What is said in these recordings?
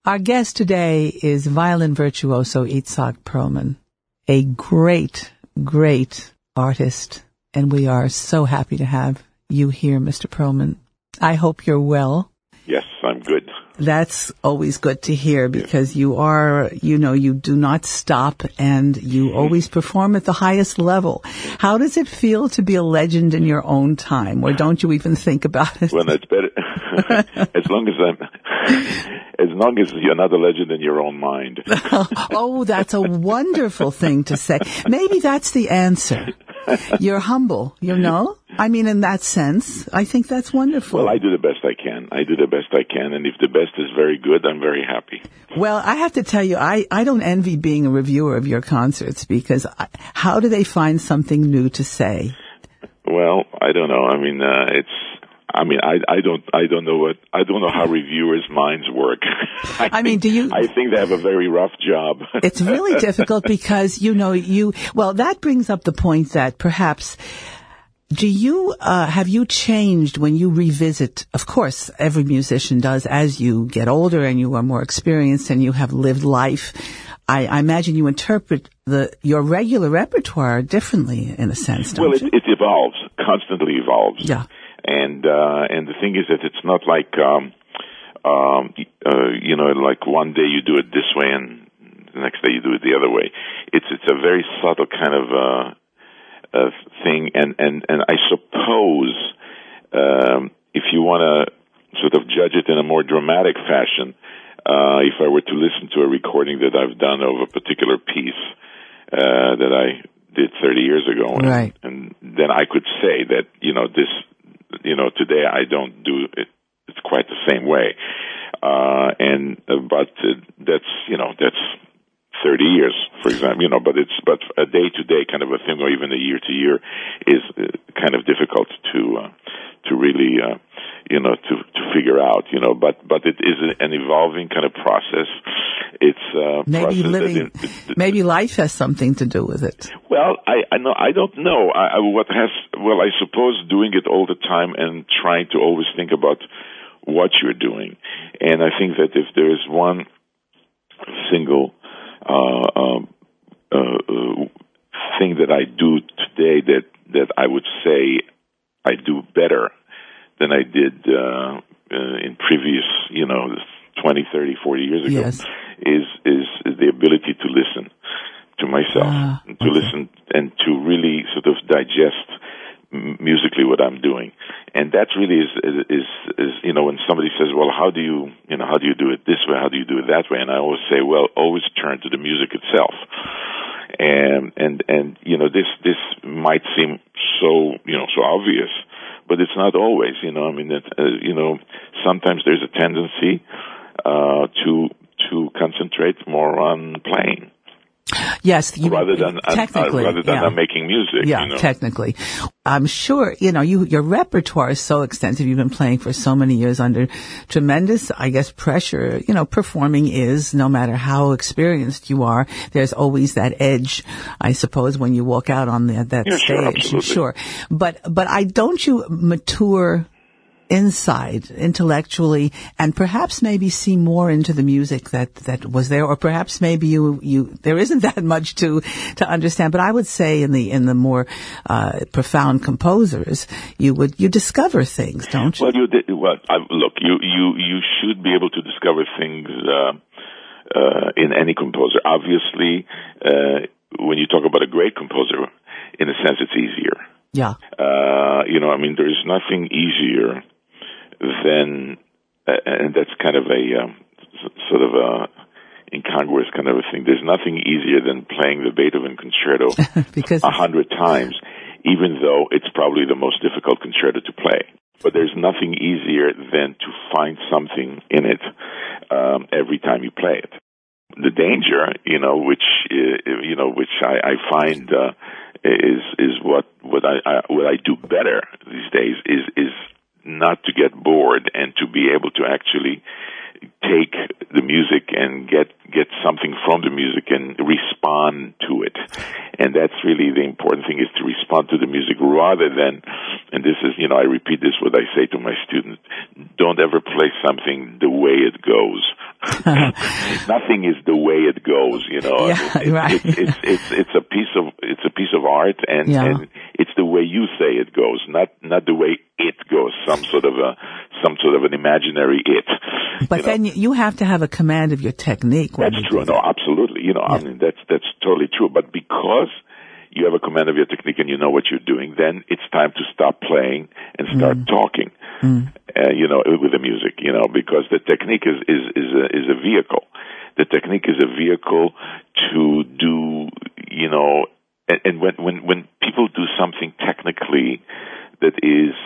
Our guest today is violin virtuoso Itzhak Perlman, a great, great artist, and we are so happy to have you here, Mr. Perlman. I hope you're well. Yes, I'm good. That's always good to hear because you are, you do not stop and you always perform at the highest level. How does it feel to be a legend in your own time, or don't you even think about it? Well, that's better. as long as you're not a legend in your own mind. Oh, that's a wonderful thing to say. Maybe that's the answer. You're humble, I mean, in that sense, I think that's wonderful. Well, I do the best I can. And if the best is very good, I'm very happy. Well, I have to tell you, I don't envy being a reviewer of your concerts because how do they find something new to say? Well, I don't know. I don't know how reviewers' minds work. I think they have a very rough job. It's really difficult because, that brings up the point that perhaps, have you changed when you revisit? Of course, every musician does as you get older and you are more experienced and you have lived life. I imagine you interpret your regular repertoire differently in a sense, don't you? It evolves, constantly evolves. Yeah. And the thing is that it's not like, like one day you do it this way and the next day you do it the other way. It's a very subtle kind of thing, and I suppose if you want to sort of judge it in a more dramatic fashion, if I were to listen to a recording that I've done of a particular piece that I did 30 years ago, right, and then I could say that today I don't do it. It's quite the same way, but that's 30 years, for example, but a day-to-day kind of a thing, or even a year-to-year, is kind of difficult to really, to figure out, but it is an evolving kind of process. It's maybe life has something to do with it. Well, I don't know. I suppose doing it all the time and trying to always think about what you're doing. And I think that if there is one single thing that I do today that I would say I do better than I did in previous, 20, 30, 40 years ago, yes, is the ability to listen to myself, to listen and to really sort of digest musically what I'm doing. And that really is when somebody says, well, how do you do it this way? How do you do it that way? And I always say, well, always turn to the music itself. And this might seem so obvious, but it's not always, sometimes there's a tendency to concentrate more on playing. Yes, rather than making music. Yeah, technically. I'm sure, your repertoire is so extensive. You've been playing for so many years under tremendous, I guess, pressure. Performing is, no matter how experienced you are, there's always that edge, I suppose, when you walk out on that stage. Sure. But don't you mature inside intellectually and perhaps maybe see more into the music that was there, or perhaps maybe you there isn't that much to understand, but I would say in the more profound composers you discover things, don't you? Look, you should be able to discover things in any composer. Obviously, when you talk about a great composer, in a sense it's easier. Yeah. There's nothing easier than, and that's kind of a sort of a incongruous kind of a thing. There's nothing easier than playing the Beethoven concerto 100 times, even though it's probably the most difficult concerto to play. But there's nothing easier than to find something in it every time you play it. The danger, which I find is what I do better these days is not to get bored and to be able to actually take the music and get something from the music and respond to it. And that's really the important thing, is to respond to the music rather than, and this is, I repeat this, what I say to my students, don't ever play something the way it goes. Nothing is the way it goes, you know. Yeah, right. It's a piece of art, and it's the way you say it goes, not the way it goes. Some sort of an imaginary it. But then you have to have a command of your technique. That's true. No, absolutely. You know, I mean, that's totally true. But because you have a command of your technique and you know what you're doing, then it's time to stop playing and start talking. You know, with the music. You know, because the technique is a vehicle. The technique is a vehicle to do. You know, and when people do something technically that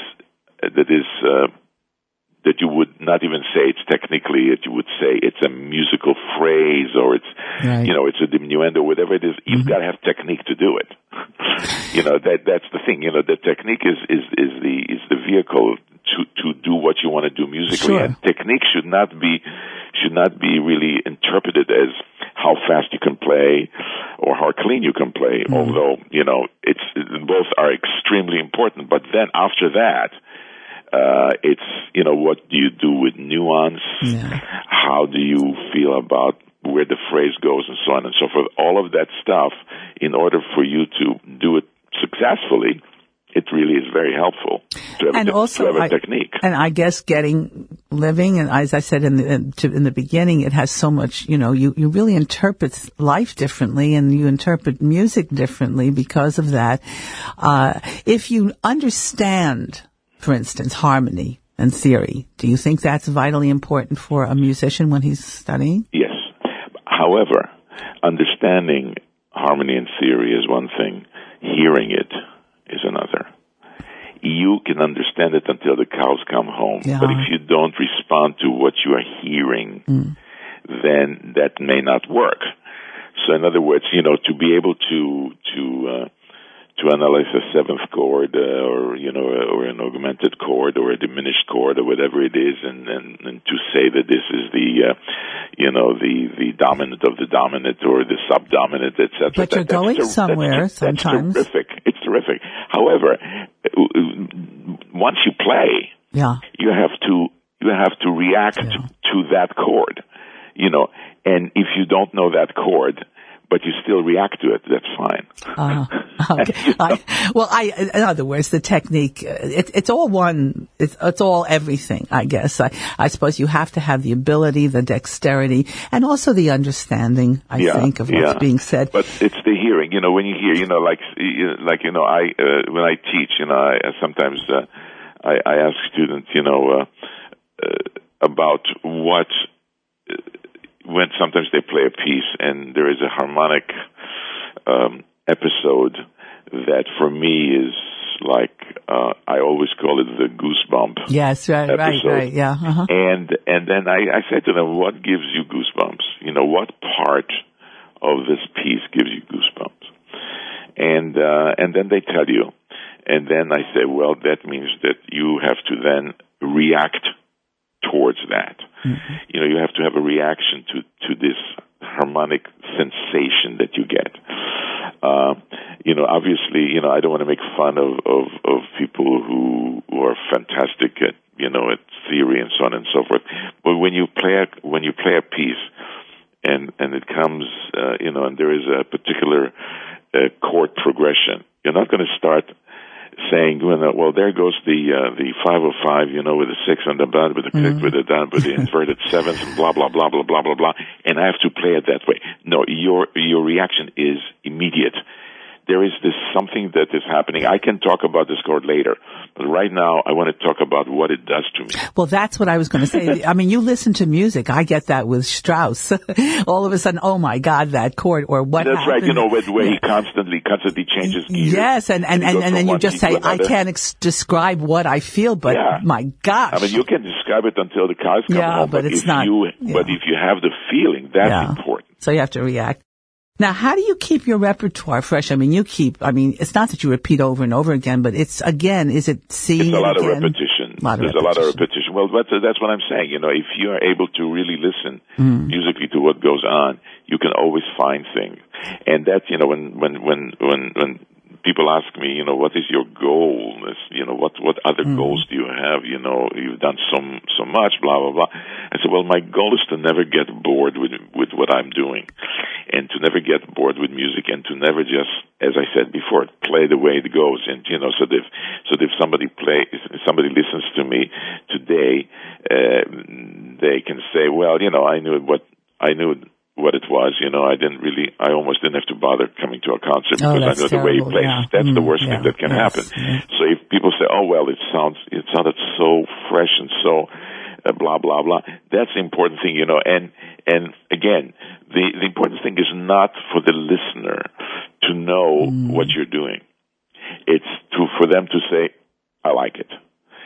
you would not even say it's technically, you would say it's a musical phrase, or it's, you know, it's a diminuendo, whatever it is. You've got to have technique to do it. You know, that's the thing. You know, the technique is the vehicle to do what you want to do musically. Sure. And technique should not be really interpreted as how fast you can play or how clean you can play. Although, you know, both are extremely important. But then after that, it's, you know, what do you do with nuance? How do you feel about where the phrase goes, and so on and so forth? All of that stuff, in order for you to do it successfully, it really is very helpful to have a technique. And I guess living, and as I said in the beginning, it has so much, you know, you really interpret life differently and you interpret music differently because of that. If you understand, for instance, harmony and theory, do you think that's vitally important for a musician when he's studying? Yes. However, understanding harmony and theory is one thing. Hearing it is another. You can understand it until the cows come home. Yeah. But if you don't respond to what you are hearing, then that may not work. So in other words, you know, to be able to analyze a seventh chord, or, you know, or an augmented chord or a diminished chord or whatever it is, and to say that this is the, you know, the dominant of the dominant or the subdominant, etc. But you're going somewhere sometimes. That's terrific. It's terrific. However, once you play, you have to react to that chord, you know, and if you don't know that chord, but you still react to it, that's fine. Okay. In other words, the technique, it's all one, it's all everything, I guess. I suppose you have to have the ability, the dexterity, and also the understanding, I think, of what's being said. But it's the hearing, you know, when you hear, you know, like, you know, when I teach, you know, I sometimes, I ask students, you know, about what, when sometimes they play a piece and there is a harmonic episode that for me is like, I always call it the goosebump. Yes, right, yeah. Uh-huh. And then I said to them, what gives you goosebumps? You know, what part of this piece gives you goosebumps? And then they tell you. And then I say, well, that means that you have to then react towards that. Mm-hmm. You know, you have to have a reaction to this harmonic sensation that you get. You know, obviously, you know, I don't want to make fun of people who are fantastic at, you know, at theory and so on and so forth. But when you play a piece and it comes, you know, and there is a particular chord progression, you're not going to start saying, well, there goes the 505, you know, with the 6 on the bottom, with the click, with the down, with the inverted sevenths, and blah blah blah blah blah blah blah, and I have to play it that way. No, your reaction is immediate. There is this something that is happening. I can talk about this chord later, but right now I want to talk about what it does to me. Well, that's what I was going to say. I mean, you listen to music. I get that with Strauss. All of a sudden, oh my God, that chord, or what That's happened. right. You know, where he constantly changes gears. Yes, and then you just say, I can't describe what I feel, but my gosh. I mean, you can describe it until the cows come home, but it's not. But if you have the feeling, that's important. So you have to react. Now, how do you keep your repertoire fresh? I mean, it's not that you repeat over and over again, but is it seeing It's a lot again? of repetition. There's a lot of repetition. Well, that's what I'm saying. You know, if you are able to really listen musically to what goes on, you can always find things. And that's, you know, when people ask me, what is your goal? What other goals do you have? You've done so much, blah, blah, blah. I said, well, my goal is to never get bored with what I'm doing, and to never get bored with music, and to never just, as I said before, play the way it goes. And, so if somebody listens to me today, they can say, well, I knew what it was. I almost didn't have to bother coming to a concert because I know the way he plays. Yeah. That's the worst thing that can happen. Yeah. So if people say, oh, well, it sounded so fresh and so blah, blah, blah, that's the important thing, and again, the important thing is not for the listener to know what you're doing. It's for them to say, I like it.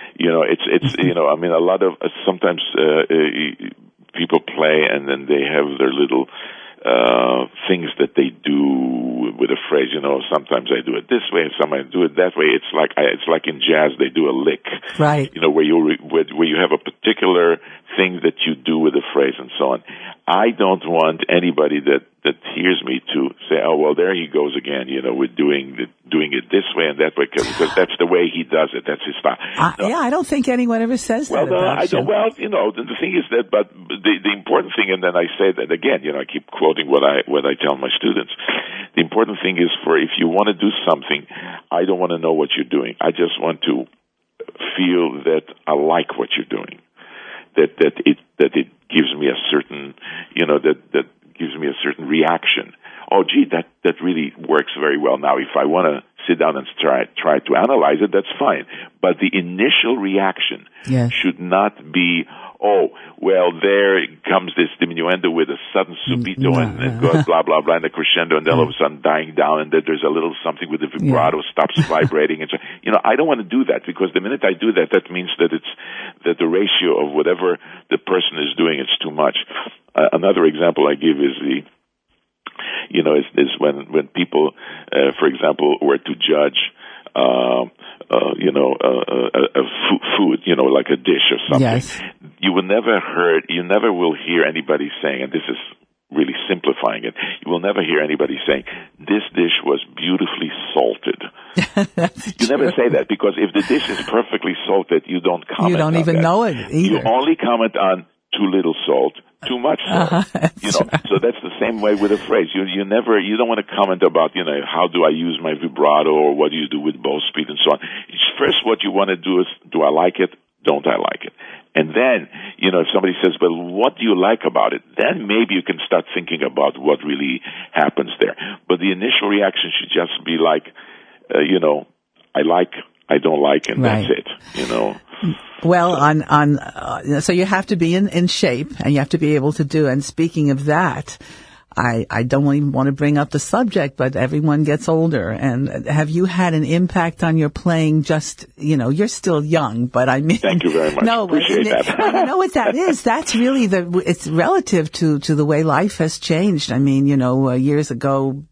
A lot of, sometimes, people play and then they have their little things that they do with a phrase. Sometimes I do it this way, and sometimes I do it that way. It's like in jazz they do a lick, right? Where you have a particular thing that you do with a phrase and so on. I don't want anybody that hears me to say, oh, well, there he goes again, with doing it this way and that way, because that's the way he does it. That's his style. I don't think anyone ever says that about you. Well, the thing is that, but the important thing, and then I say that again, I keep quoting what I tell my students. The important thing is if you want to do something, I don't want to know what you're doing. I just want to feel that I like what you're doing. That it gives me a certain, that gives me a certain reaction. Oh, gee, that really works very well. Now, if I want to sit down and try to analyze it, that's fine. But the initial reaction should not be, oh, well, there comes this diminuendo with a sudden subito and goes blah, blah, blah, and the crescendo, and then all of a sudden dying down, and then there's a little something with the vibrato stops vibrating. And so, I don't want to do that, because the minute I do that, that means that that the ratio of whatever the person is doing is too much. Another example I give is is when people, for example, were to judge, food, like a dish or something. Yes. You never will hear anybody saying, and this is really simplifying it, you will never hear anybody saying, this dish was beautifully salted. You never say that, because if the dish is perfectly salted, you don't comment on You don't even know it either. You only comment on too little salt, too much salt. So that's the same way with a phrase. You don't want to comment about, how do I use my vibrato, or what do you do with bow speed and so on. First, what you want to do is, do I like it? Don't I like it? And then, if somebody says, well, what do you like about it? Then maybe you can start thinking about what really happens there. But the initial reaction should just be like, I like, I don't like, and right. That's it, Well, so you have to be in shape, and you have to be able to do. And speaking of that, I don't even want to bring up the subject, but everyone gets older. And have you had an impact on your playing? Just, you're still young, but I mean. Thank you very much. No, appreciate that. Well, you know what that is? That's really it's relative to the way life has changed. I mean, years ago,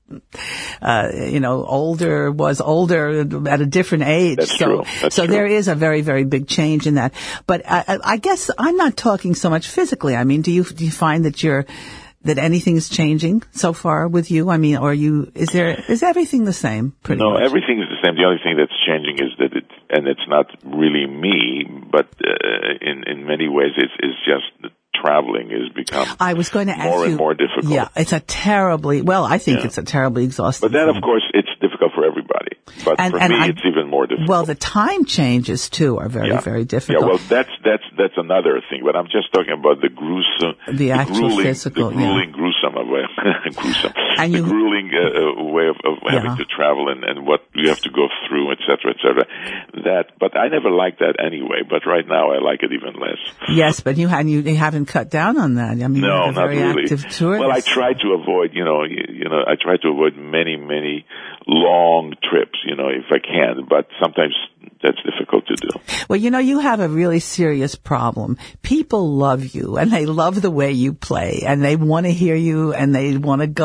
older was older at a different age. That's true. That's true. There is a very, very big change in that. But I guess I'm not talking so much physically. I mean, do you find that anything is changing so far with you? I mean, is everything the same? No, much? Everything is the same. The only thing that's changing is that it's not really me, but in many ways it's just traveling has become I was going to ask more you, and more difficult. Yeah, it's a terribly exhausting. But then, thing. Of course, it's difficult for everybody. But for me, it's even more difficult. Well, the time changes too are very, very difficult. Yeah, well, that's another thing. But I'm just talking about the gruesome, the actual grueling, physical, the grueling, gruesome way, the grueling way of having to travel and what you have to go through, etc., etc. But I never liked that anyway. But right now, I like it even less. Yes, but you haven't cut down on that. I mean, no, you're a not very really. Active tourist. Well, I try to avoid, I try to avoid many long trips, if I can, but sometimes that's difficult to do. Well, you have a really serious problem. People love you, and they love the way you play, and they want to hear you, and they want to go and see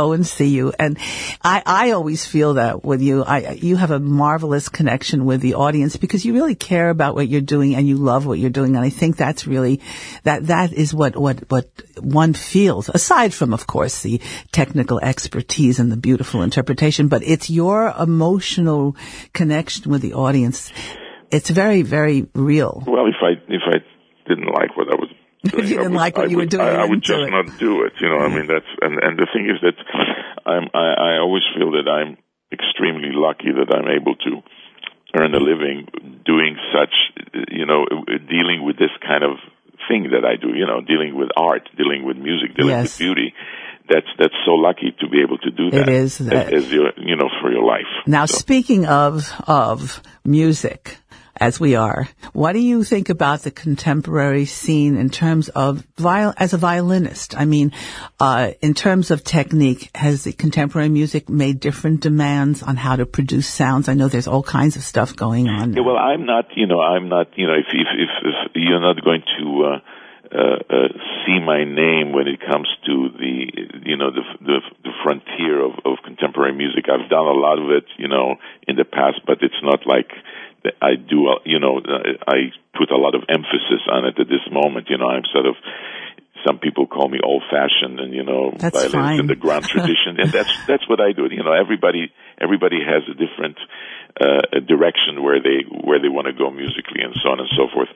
see you. And I always feel that with you. You have a marvelous connection with the audience because you really care about what you're doing and you love what you're doing. And I think that's really, that is what one feels, aside from, of course, the technical expertise and the beautiful interpretation, but it's your emotional connection with the audience. It's very, very real. Well, if I didn't like what I was doing, if you didn't like what you were doing, I would just not do it. I mean, that's and the thing is that I always feel that I'm extremely lucky that I'm able to earn a living doing such, dealing with this kind of thing that I do. Dealing with art, dealing with music, dealing with beauty. That's so lucky to be able to do that. It is as your, for your life. Now, speaking of music, as we are, what do you think about the contemporary scene in terms of as a violinist? I mean, in terms of technique, has the contemporary music made different demands on how to produce sounds? I know there's all kinds of stuff going on. Yeah, well, I'm not, if you're not going to see my name when it comes to the frontier of contemporary music. I've done a lot of it, in the past, but it's not like I do, I put a lot of emphasis on it at this moment. I'm sort of, some people call me old-fashioned, and violins in the grand tradition, and that's what I do. Everybody has a different direction where they want to go musically, and so on and so forth.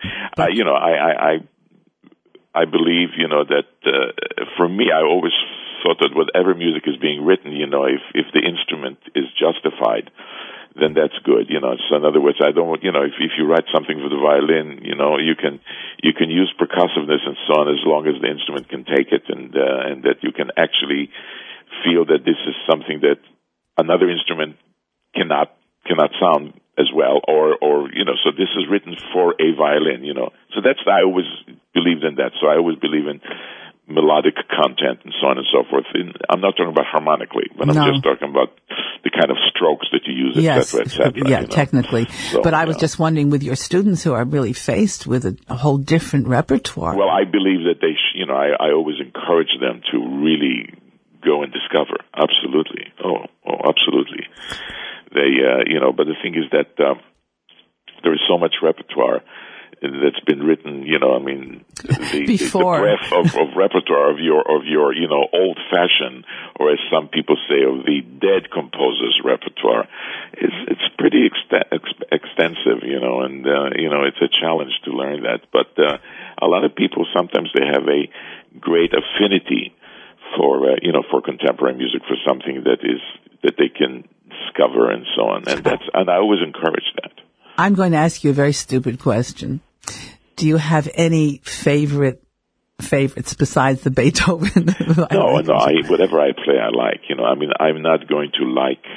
I believe, that for me, I always thought that whatever music is being written, if the instrument is justified, then that's good. So in other words, I don't, if you write something for the violin, you can use percussiveness and so on as long as the instrument can take it, and that you can actually feel that this is something that another instrument cannot sound as well, or so this is written for a violin, So I always believed in that. So I always believe in melodic content and so on and so forth. I'm not talking about harmonically, but I'm just talking about the kind of strokes that you use, et cetera. Yeah, technically. So, but I was just wondering, with your students who are really faced with a whole different repertoire. Well, I believe that they, I always encourage them to really go and discover. Absolutely. Oh, absolutely. They, but the thing is that there is so much repertoire that's been written. The breadth of repertoire of your old-fashioned, or as some people say, of the dead composer's repertoire, it's pretty extensive. And it's a challenge to learn that. But a lot of people, sometimes they have a great affinity for contemporary music, for something that they can discover and so on, and I always encourage that. I'm going to ask you a very stupid question. Do you have any favorites besides the Beethoven? No. Whatever I play, I like. I'm not going to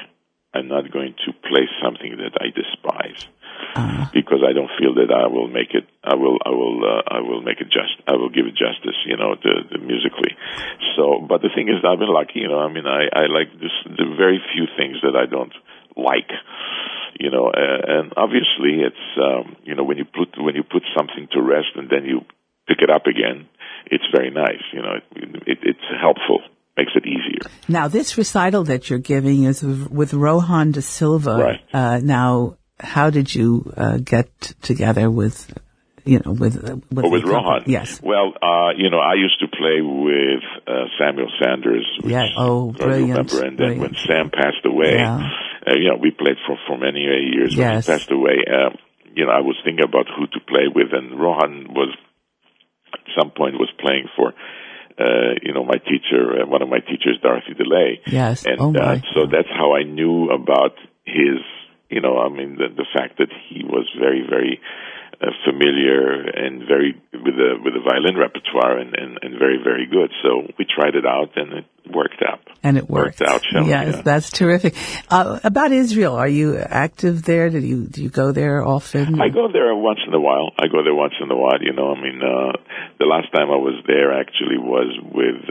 play something that I despise, because I don't feel that I will make it. I will give it justice, to musically. So, but the thing is, I've been lucky. I like the very few things that I don't like. And obviously it's, when you put something to rest and then you pick it up again, it's very nice. It's helpful, makes it easier. Now, this recital that you're giving is with Rohan da Silva. Right. Now, how did you get together with Rohan? Yes. Well, I used to play with Samuel Sanders, which brilliant. I remember. And then when Sam passed away, we played for many years. When he passed away, I was thinking about who to play with, and Rohan was, at some point, was playing for, my teacher, one of my teachers, Dorothy DeLay. Yes. And so that's how I knew about his, the fact that he was very, very familiar and very with the violin repertoire and very, very good. So we tried it out, and it worked out. And it worked out. Yes, that's terrific. About Israel, are you active there? Do you go there often? I go there once in a while. The last time I was there actually was with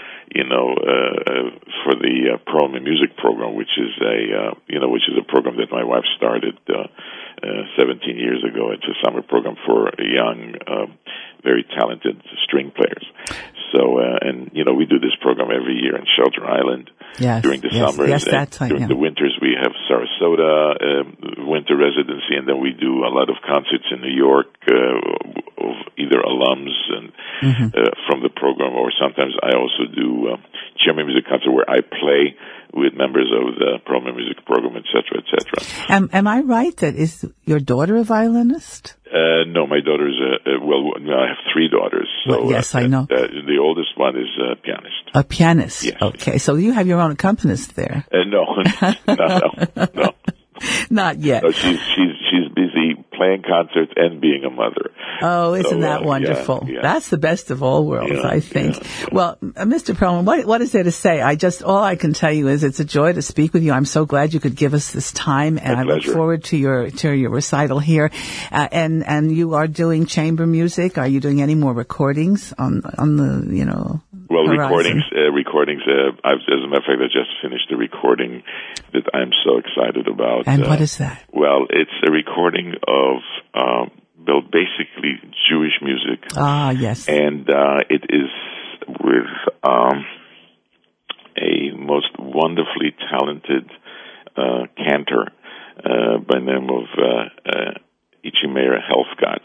for the Pro Music program, which is a program that my wife started 17 years ago. It's a summer program for young, very talented string players. So, we do this program every year in Shelter Island. during the summers. Yes, that time. During the winters, we have Sarasota winter residency, and then we do a lot of concerts in New York of either alums and from the program, or sometimes I also do chamber music concert where I play with members of the program music program, etc., etc. Am I right that is your daughter a violinist? No, my daughter's I have 3 daughters. So, well, yes, I know. The oldest one is a pianist. A pianist? Yes. Okay, so you have your own accompanist there. No. Not yet. No, she's busy playing concerts and being a mother. Oh, isn't that wonderful? Yeah. That's the best of all worlds, I think. Yeah. Well, Mr. Perlman, what is there to say? All I can tell you is it's a joy to speak with you. I'm so glad you could give us this time, and I look forward to your recital here. And you are doing chamber music. Are you doing any more recordings on the Well, horizon? recordings. As a matter of fact, I just finished a recording that I'm so excited about. And what is that? Well, it's a recording of basically Jewish music. Ah, yes. And it is with a most wonderfly talented cantor by the name of Ichimeir Helfgott.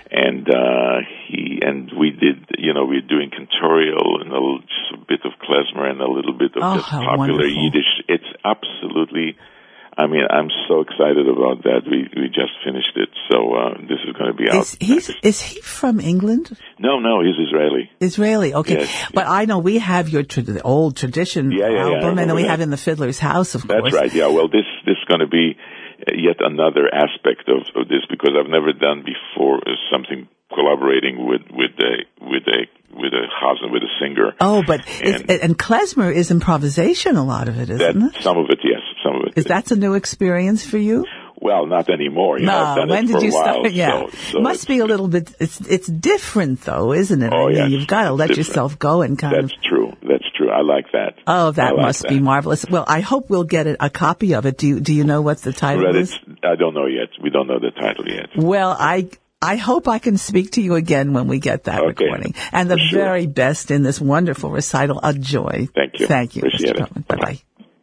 And we did, we're doing cantorial and just a bit of klezmer and a little bit of just popular wonderful. Yiddish. It's absolutely, I'm so excited about that. We just finished it, so this is going to be out. Is he from England? No, he's Israeli. Israeli, okay. Yes, but I know we have your the old tradition album, and then we have In the Fiddler's House, of course. That's right, yeah. Well, this is going to be yet another aspect of this, because I've never done before something collaborating with a chazan, with a singer. Oh, but and klezmer is improvisation, a lot of it, isn't it? Some of it, yes. Some of it. Is that a new experience for you? Well, not anymore. No, when did you start? Yeah, so must be a little bit. It's different, though, isn't it? Oh, yes. You've got to let yourself go and kind of. That's true. I like that. Oh, that must be marvelous. Well, I hope we'll get a copy of it. Do you know what the title is? I don't know yet. We don't know the title yet. Well, I hope I can speak to you again when we get that recording. And the very best in this wonderful recital. A joy. Thank you. Thank you, Appreciate Mr. Perlman. Bye-bye.